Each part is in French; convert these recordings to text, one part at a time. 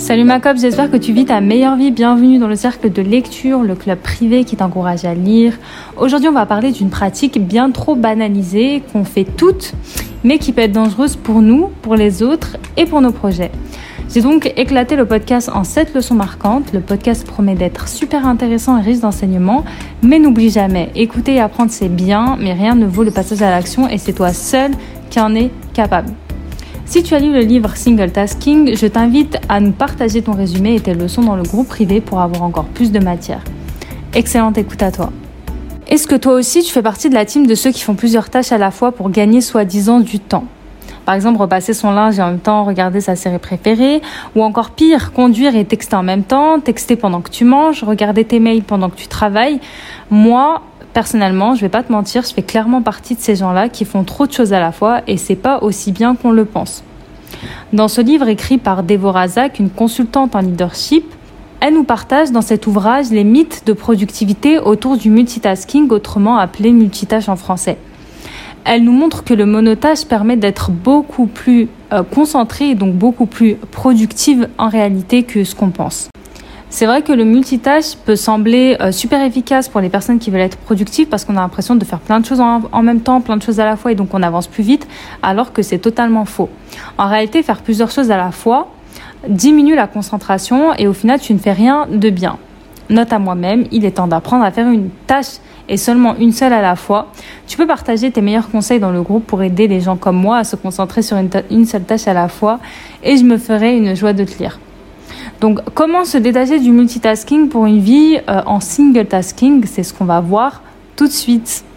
Salut ma copine, j'espère que tu vis ta meilleure vie. Bienvenue dans le cercle de lecture, le club privé qui t'encourage à lire. Aujourd'hui, on va parler d'une pratique bien trop banalisée qu'on fait toutes, mais qui peut être dangereuse pour nous, pour les autres et pour nos projets. J'ai donc éclaté le podcast en 7 leçons marquantes. Le podcast promet d'être super intéressant et riche d'enseignements, mais n'oublie jamais, écouter et apprendre c'est bien, mais rien ne vaut le passage à l'action et c'est toi seul qui en es capable. Si tu as lu le livre Single Tasking, je t'invite à nous partager ton résumé et tes leçons dans le groupe privé pour avoir encore plus de matière. Excellente écoute à toi. Est-ce que toi aussi tu fais partie de la team de ceux qui font plusieurs tâches à la fois pour gagner soi-disant du temps ? Par exemple, repasser son linge et en même temps regarder sa série préférée, ou encore pire, conduire et texter en même temps, texter pendant que tu manges, regarder tes mails pendant que tu travailles. Moi, personnellement, je vais pas te mentir, je fais clairement partie de ces gens-là qui font trop de choses à la fois et c'est pas aussi bien qu'on le pense. Dans ce livre écrit par Devorah Zak, une consultante en leadership, elle nous partage dans cet ouvrage les mythes de productivité autour du multitasking, autrement appelé multitâche en français. Elle nous montre que le monotâche permet d'être beaucoup plus concentré et donc beaucoup plus productive en réalité que ce qu'on pense. C'est vrai que le multitâche peut sembler super efficace pour les personnes qui veulent être productives parce qu'on a l'impression de faire plein de choses en même temps, plein de choses à la fois et donc on avance plus vite, alors que c'est totalement faux. En réalité, faire plusieurs choses à la fois diminue la concentration et au final, tu ne fais rien de bien. Note à moi-même, il est temps d'apprendre à faire une tâche et seulement une seule à la fois. Tu peux partager tes meilleurs conseils dans le groupe pour aider les gens comme moi à se concentrer sur une seule tâche à la fois et je me ferai une joie de te lire. Donc, comment se détacher du multitasking pour une vie en single tasking ? C'est ce qu'on va voir tout de suite.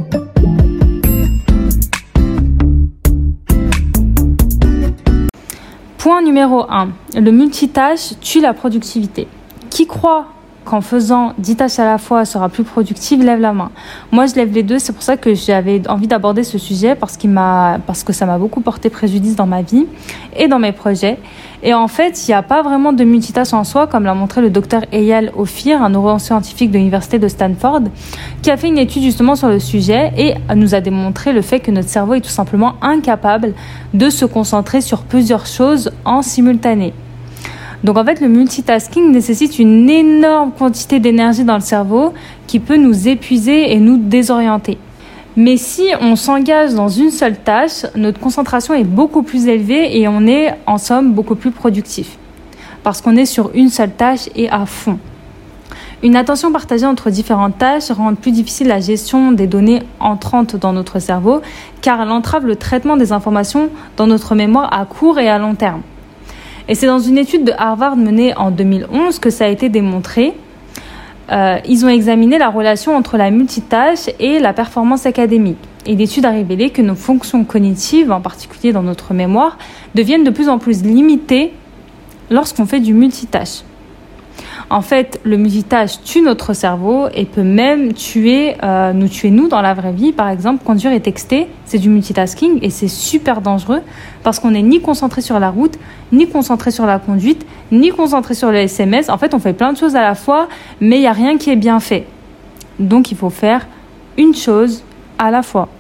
Point numéro 1. Le multitâche tue la productivité. Qui croit qu'en faisant 10 tâches à la fois sera plus productive, lève la main. Moi, je lève les deux. C'est pour ça que j'avais envie d'aborder ce sujet parce que ça m'a beaucoup porté préjudice dans ma vie et dans mes projets. Et en fait, il n'y a pas vraiment de multitâche en soi, comme l'a montré le docteur Eyal Ophir, un neuroscientifique de l'université de Stanford, qui a fait une étude justement sur le sujet et nous a démontré le fait que notre cerveau est tout simplement incapable de se concentrer sur plusieurs choses en simultané. Donc en fait, le multitasking nécessite une énorme quantité d'énergie dans le cerveau qui peut nous épuiser et nous désorienter. Mais si on s'engage dans une seule tâche, notre concentration est beaucoup plus élevée et on est en somme beaucoup plus productif. Parce qu'on est sur une seule tâche et à fond. Une attention partagée entre différentes tâches rend plus difficile la gestion des données entrantes dans notre cerveau car elle entrave le traitement des informations dans notre mémoire à court et à long terme. Et c'est dans une étude de Harvard menée en 2011 que ça a été démontré. Ils ont examiné la relation entre la multitâche et la performance académique. Et l'étude a révélé que nos fonctions cognitives, en particulier dans notre mémoire, deviennent de plus en plus limitées lorsqu'on fait du multitâche. En fait, le multitâche tue notre cerveau et peut même nous tuer nous dans la vraie vie. Par exemple, conduire et texter, c'est du multitasking et c'est super dangereux parce qu'on n'est ni concentré sur la route, ni concentré sur la conduite, ni concentré sur les SMS. En fait, on fait plein de choses à la fois, mais il n'y a rien qui est bien fait. Donc, il faut faire une chose à la fois.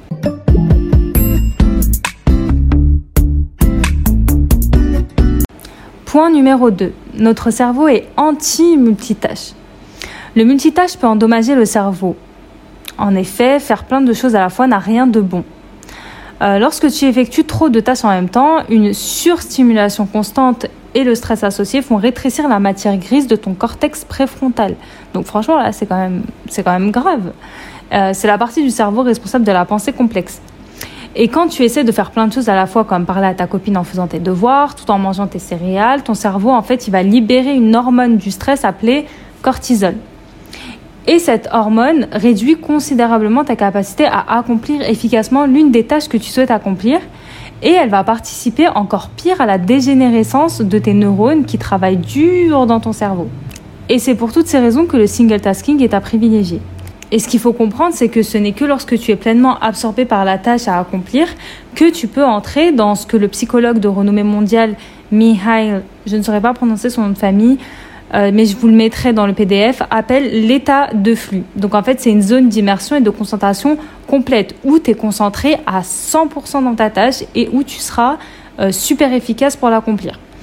Point numéro 2. Notre cerveau est anti-multitâche. Le multitâche peut endommager le cerveau. En effet, faire plein de choses à la fois n'a rien de bon. Lorsque tu effectues trop de tâches en même temps, une surstimulation constante et le stress associé font rétrécir la matière grise de ton cortex préfrontal. Donc franchement, là, c'est quand même grave. C'est la partie du cerveau responsable de la pensée complexe. Et quand tu essaies de faire plein de choses à la fois, comme parler à ta copine en faisant tes devoirs, tout en mangeant tes céréales, ton cerveau, en fait, il va libérer une hormone du stress appelée cortisol. Et cette hormone réduit considérablement ta capacité à accomplir efficacement l'une des tâches que tu souhaites accomplir. Et elle va participer encore pire à la dégénérescence de tes neurones qui travaillent dur dans ton cerveau. Et c'est pour toutes ces raisons que le single tasking est à privilégier. Et ce qu'il faut comprendre, c'est que ce n'est que lorsque tu es pleinement absorbé par la tâche à accomplir que tu peux entrer dans ce que le psychologue de renommée mondiale, Mihaly, je ne saurais pas prononcer son nom de famille, mais je vous le mettrai dans le PDF, appelle l'état de flux. Donc en fait, c'est une zone d'immersion et de concentration complète où tu es concentré à 100% dans ta tâche et où tu seras super efficace pour l'accomplir.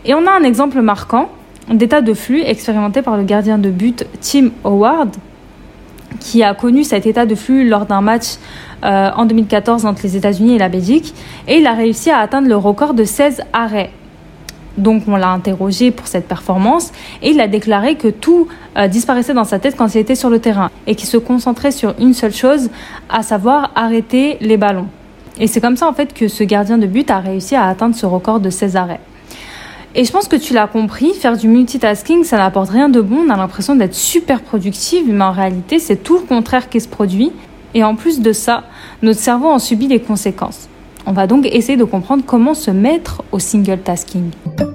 Et on a un exemple marquant d'état de flux expérimenté par le gardien de but Tim Howard, qui a connu cet état de flux lors d'un match en 2014 entre les États-Unis et la Belgique. Et il a réussi à atteindre le record de 16 arrêts. Donc on l'a interrogé pour cette performance et il a déclaré que tout disparaissait dans sa tête quand il était sur le terrain et qu'il se concentrait sur une seule chose, à savoir arrêter les ballons. Et c'est comme ça en fait que ce gardien de but a réussi à atteindre ce record de 16 arrêts. Et je pense que tu l'as compris, faire du multitasking, ça n'apporte rien de bon. On a l'impression d'être super productive, mais en réalité, c'est tout le contraire qui se produit. Et en plus de ça, notre cerveau en subit les conséquences. On va donc essayer de comprendre comment se mettre au single tasking.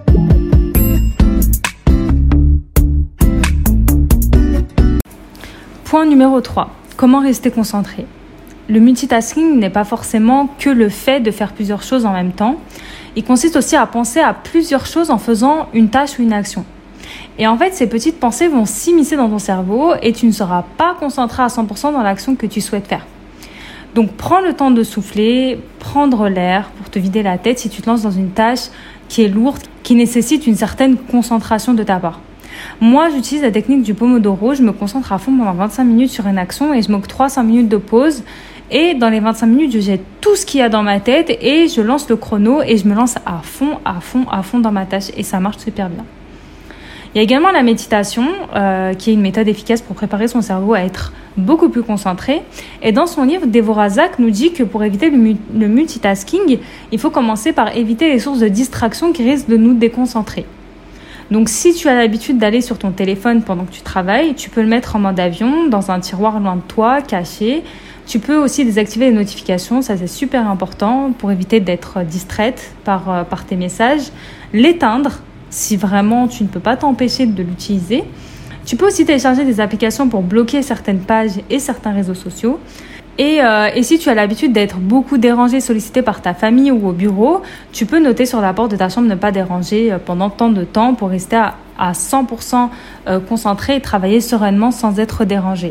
Point numéro 3. Comment rester concentré ? Le multitasking n'est pas forcément que le fait de faire plusieurs choses en même temps. Il consiste aussi à penser à plusieurs choses en faisant une tâche ou une action. Et en fait, ces petites pensées vont s'immiscer dans ton cerveau et tu ne seras pas concentré à 100% dans l'action que tu souhaites faire. Donc, prends le temps de souffler, prendre l'air pour te vider la tête si tu te lances dans une tâche qui est lourde, qui nécessite une certaine concentration de ta part. Moi, j'utilise la technique du Pomodoro. Je me concentre à fond pendant 25 minutes sur une action et je m'octroie 5 minutes de pause. Et dans les 25 minutes, je jette tout ce qu'il y a dans ma tête et je lance le chrono et je me lance à fond dans ma tâche et ça marche super bien. Il y a également la méditation qui est une méthode efficace pour préparer son cerveau à être beaucoup plus concentré. Et dans son livre, Devorah Zak nous dit que pour éviter le multitasking, il faut commencer par éviter les sources de distraction qui risquent de nous déconcentrer. Donc si tu as l'habitude d'aller sur ton téléphone pendant que tu travailles, tu peux le mettre en mode avion, dans un tiroir loin de toi, caché. Tu peux aussi désactiver les notifications, ça c'est super important pour éviter d'être distraite par tes messages. L'éteindre si vraiment tu ne peux pas t'empêcher de l'utiliser. Tu peux aussi télécharger des applications pour bloquer certaines pages et certains réseaux sociaux. Et si tu as l'habitude d'être beaucoup dérangé, sollicité par ta famille ou au bureau, tu peux noter sur la porte de ta chambre ne pas déranger pendant tant de temps pour rester à 100% concentré et travailler sereinement sans être dérangé.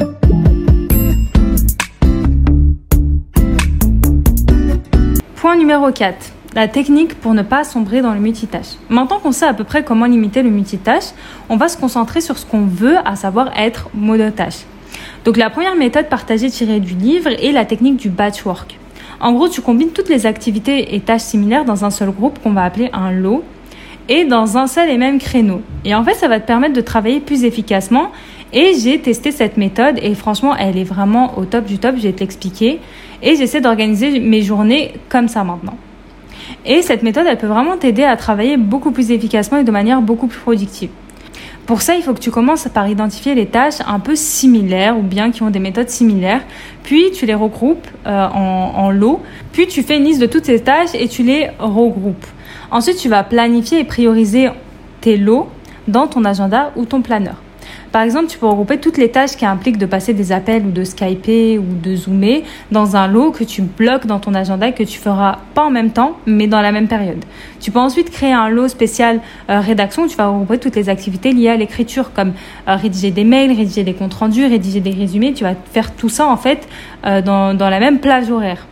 Point numéro 4. La technique pour ne pas sombrer dans le multitâche. Maintenant qu'on sait à peu près comment limiter le multitâche, on va se concentrer sur ce qu'on veut, à savoir être monotâche. Donc la première méthode partagée tirée du livre est la technique du batchwork. En gros, tu combines toutes les activités et tâches similaires dans un seul groupe qu'on va appeler un lot et dans un seul et même créneau. Et en fait, ça va te permettre de travailler plus efficacement. Et j'ai testé cette méthode et franchement, elle est vraiment au top du top, je vais te l'expliquer. Et j'essaie d'organiser mes journées comme ça maintenant. Et cette méthode, elle peut vraiment t'aider à travailler beaucoup plus efficacement et de manière beaucoup plus productive. Pour ça, il faut que tu commences par identifier les tâches un peu similaires ou bien qui ont des méthodes similaires. Puis, tu les regroupes en lots. Puis, tu fais une liste de toutes ces tâches et tu les regroupes. Ensuite, tu vas planifier et prioriser tes lots dans ton agenda ou ton planeur. Par exemple, tu peux regrouper toutes les tâches qui impliquent de passer des appels ou de skyper ou de zoomer dans un lot que tu bloques dans ton agenda et que tu feras pas en même temps, mais dans la même période. Tu peux ensuite créer un lot spécial rédaction où tu vas regrouper toutes les activités liées à l'écriture, comme rédiger des mails, rédiger des comptes rendus, rédiger des résumés. Tu vas faire tout ça en fait dans la même plage horaire.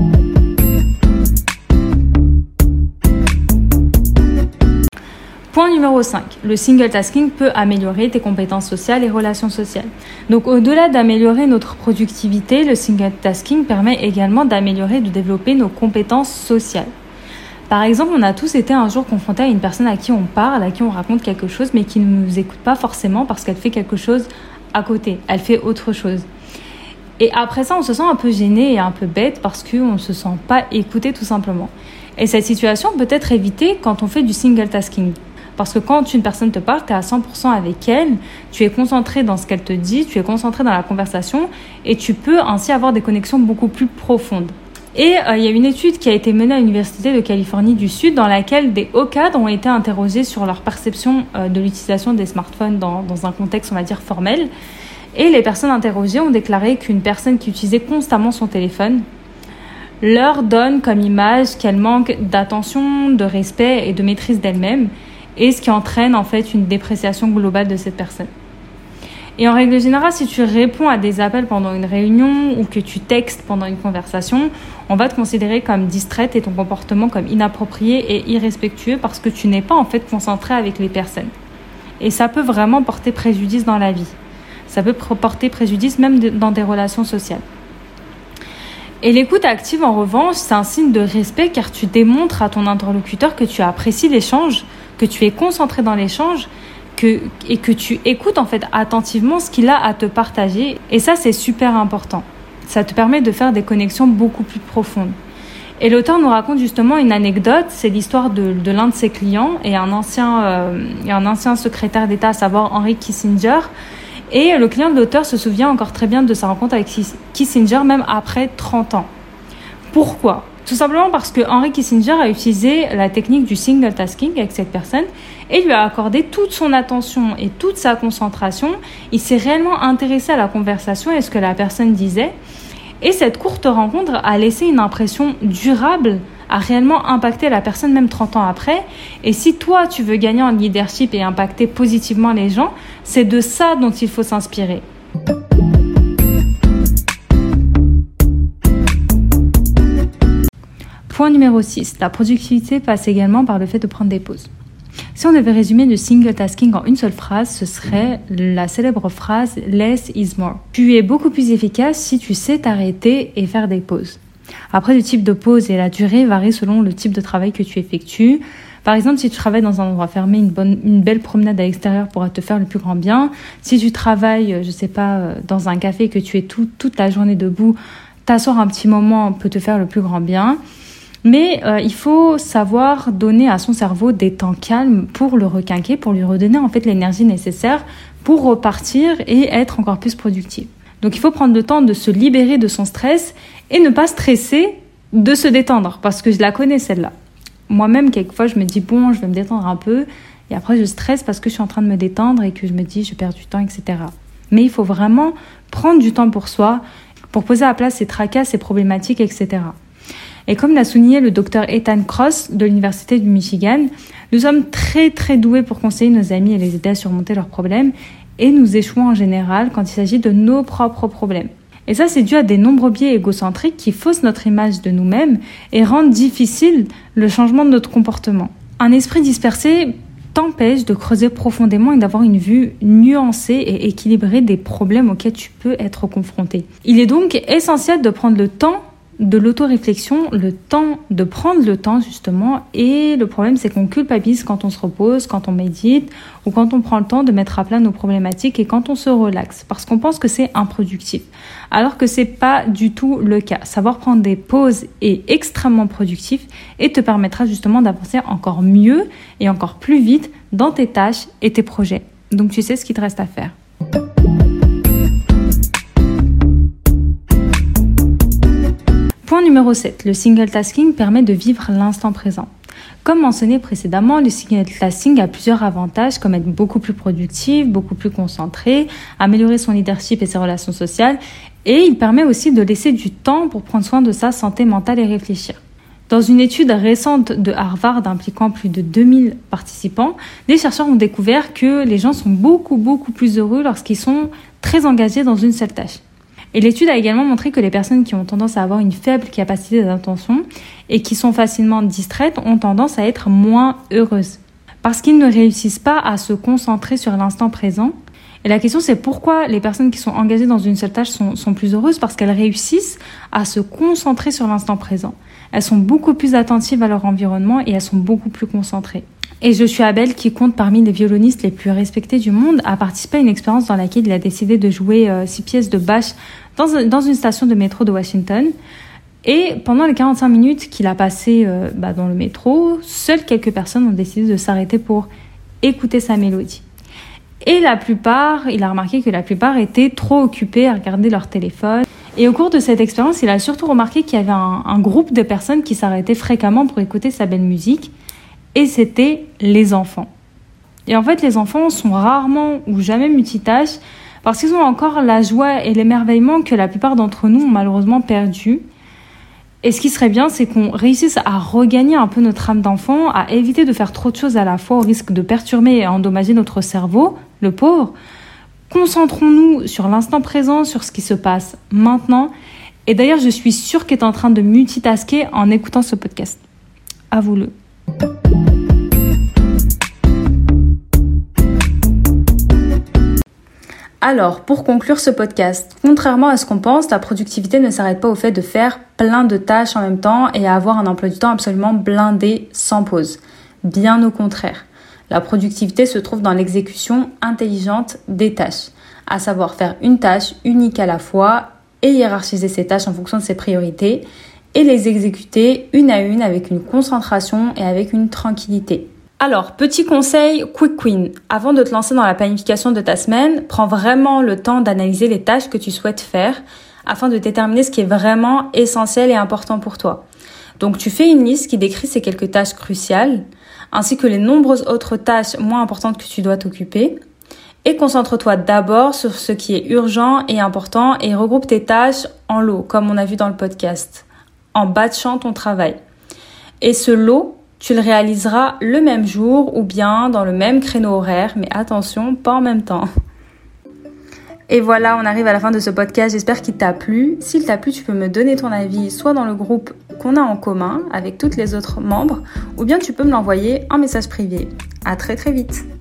Point numéro 5. Le single tasking peut améliorer tes compétences sociales et relations sociales. Donc, au-delà d'améliorer notre productivité, le single tasking permet également d'améliorer et de développer nos compétences sociales. Par exemple, on a tous été un jour confrontés à une personne à qui on parle, à qui on raconte quelque chose, mais qui ne nous écoute pas forcément parce qu'elle fait quelque chose à côté. Elle fait autre chose. Et après ça, on se sent un peu gêné et un peu bête parce qu'on ne se sent pas écouté tout simplement. Et cette situation peut être évitée quand on fait du single tasking. Parce que quand une personne te parle, tu es à 100% avec elle, tu es concentré dans ce qu'elle te dit, tu es concentré dans la conversation et tu peux ainsi avoir des connexions beaucoup plus profondes. Et il y a une étude qui a été menée à l'Université de Californie du Sud dans laquelle des hauts cadres ont été interrogés sur leur perception de l'utilisation des smartphones dans un contexte, on va dire, formel. Et les personnes interrogées ont déclaré qu'une personne qui utilisait constamment son téléphone leur donne comme image qu'elle manque d'attention, de respect et de maîtrise d'elle-même. Et ce qui entraîne en fait une dépréciation globale de cette personne. Et en règle générale, si tu réponds à des appels pendant une réunion ou que tu textes pendant une conversation, on va te considérer comme distraite et ton comportement comme inapproprié et irrespectueux parce que tu n'es pas en fait concentré avec les personnes. Et ça peut vraiment porter préjudice dans la vie. Ça peut porter préjudice même dans des relations sociales. Et l'écoute active, en revanche, c'est un signe de respect car tu démontres à ton interlocuteur que tu apprécies l'échange, que tu es concentré dans l'échange et que tu écoutes en fait attentivement ce qu'il a à te partager. Et ça, c'est super important. Ça te permet de faire des connexions beaucoup plus profondes. Et l'auteur nous raconte justement une anecdote, c'est l'histoire de l'un de ses clients et un ancien secrétaire d'État, à savoir Henry Kissinger. Et le client de l'auteur se souvient encore très bien de sa rencontre avec Kissinger, même après 30 ans. Pourquoi ? Tout simplement parce que Henry Kissinger a utilisé la technique du single tasking avec cette personne et lui a accordé toute son attention et toute sa concentration. Il s'est réellement intéressé à la conversation et à ce que la personne disait. Et cette courte rencontre a laissé une impression durable, a réellement impacté la personne même 30 ans après. Et si toi, tu veux gagner en leadership et impacter positivement les gens, c'est de ça dont il faut s'inspirer. Point numéro 6. La productivité passe également par le fait de prendre des pauses. Si on devait résumer le single tasking en une seule phrase, ce serait la célèbre phrase « less is more ». Tu es beaucoup plus efficace si tu sais t'arrêter et faire des pauses. Après, le type de pause et la durée varient selon le type de travail que tu effectues. Par exemple, si tu travailles dans un endroit fermé, une belle promenade à l'extérieur pourra te faire le plus grand bien. Si tu travailles, dans un café et que tu es toute la journée debout, t'asseoir un petit moment peut te faire le plus grand bien. Mais il faut savoir donner à son cerveau des temps calmes pour le requinquer, pour lui redonner en fait l'énergie nécessaire pour repartir et être encore plus productif. Donc il faut prendre le temps de se libérer de son stress et ne pas stresser de se détendre, parce que je la connais celle-là. Moi-même, quelquefois, je me dis bon, je vais me détendre un peu, et après je stresse parce que je suis en train de me détendre et que je me dis je perds du temps, etc. Mais il faut vraiment prendre du temps pour soi, pour poser à plat ses tracas, ses problématiques, etc. Et comme l'a souligné le docteur Ethan Kross de l'Université du Michigan, nous sommes très très doués pour conseiller nos amis et les aider à surmonter leurs problèmes, et nous échouons en général quand il s'agit de nos propres problèmes. Et ça, c'est dû à des nombreux biais égocentriques qui faussent notre image de nous-mêmes et rendent difficile le changement de notre comportement. Un esprit dispersé t'empêche de creuser profondément et d'avoir une vue nuancée et équilibrée des problèmes auxquels tu peux être confronté. Il est donc essentiel de prendre le temps de l'autoréflexion, le temps de prendre le temps justement, et le problème c'est qu'on culpabilise quand on se repose, quand on médite ou quand on prend le temps de mettre à plat nos problématiques et quand on se relaxe parce qu'on pense que c'est improductif, alors que c'est pas du tout le cas. Savoir prendre des pauses est extrêmement productif et te permettra justement d'avancer encore mieux et encore plus vite dans tes tâches et tes projets. Donc tu sais ce qu'il te reste à faire. Point numéro 7. Le single tasking permet de vivre l'instant présent. Comme mentionné précédemment, le single tasking a plusieurs avantages comme être beaucoup plus productif, beaucoup plus concentré, améliorer son leadership et ses relations sociales, et il permet aussi de laisser du temps pour prendre soin de sa santé mentale et réfléchir. Dans une étude récente de Harvard impliquant plus de 2000 participants, des chercheurs ont découvert que les gens sont beaucoup plus heureux lorsqu'ils sont très engagés dans une seule tâche. Et l'étude a également montré que les personnes qui ont tendance à avoir une faible capacité d'attention et qui sont facilement distraites ont tendance à être moins heureuses parce qu'ils ne réussissent pas à se concentrer sur l'instant présent. Et la question c'est pourquoi les personnes qui sont engagées dans une seule tâche sont plus heureuses, parce qu'elles réussissent à se concentrer sur l'instant présent. Elles sont beaucoup plus attentives à leur environnement et elles sont beaucoup plus concentrées. Et Joshua Bell, qui compte parmi les violonistes les plus respectés du monde, a participé à une expérience dans laquelle il a décidé de jouer 6 pièces de Bach dans une station de métro de Washington. Et pendant les 45 minutes qu'il a passées dans le métro, seules quelques personnes ont décidé de s'arrêter pour écouter sa mélodie. Et il a remarqué que la plupart étaient trop occupés à regarder leur téléphone. Et au cours de cette expérience, il a surtout remarqué qu'il y avait un groupe de personnes qui s'arrêtaient fréquemment pour écouter sa belle musique. Et c'était les enfants. Et en fait, les enfants sont rarement ou jamais multitâches parce qu'ils ont encore la joie et l'émerveillement que la plupart d'entre nous ont malheureusement perdu. Et ce qui serait bien, c'est qu'on réussisse à regagner un peu notre âme d'enfant, à éviter de faire trop de choses à la fois au risque de perturber et endommager notre cerveau, le pauvre, Concentrons-nous sur l'instant présent, sur ce qui se passe maintenant. Et d'ailleurs, je suis sûre que tu es en train de multitasker en écoutant ce podcast. Avoue-le. Alors, pour conclure ce podcast, contrairement à ce qu'on pense, la productivité ne s'arrête pas au fait de faire plein de tâches en même temps et à avoir un emploi du temps absolument blindé sans pause. Bien au contraire. La productivité se trouve dans l'exécution intelligente des tâches, à savoir faire une tâche unique à la fois et hiérarchiser ces tâches en fonction de ses priorités et les exécuter une à une avec une concentration et avec une tranquillité. Alors, petit conseil quick win. Avant de te lancer dans la planification de ta semaine, prends vraiment le temps d'analyser les tâches que tu souhaites faire afin de déterminer ce qui est vraiment essentiel et important pour toi. Donc, tu fais une liste qui décrit ces quelques tâches cruciales, ainsi que les nombreuses autres tâches moins importantes que tu dois t'occuper. Et concentre-toi d'abord sur ce qui est urgent et important et regroupe tes tâches en lots, comme on a vu dans le podcast, en batchant ton travail. Et ce lot, tu le réaliseras le même jour ou bien dans le même créneau horaire, mais attention, pas en même temps. Et voilà, on arrive à la fin de ce podcast, j'espère qu'il t'a plu. S'il t'a plu, tu peux me donner ton avis soit dans le groupe qu'on a en commun avec toutes les autres membres, ou bien tu peux me l'envoyer en message privé. À très très vite.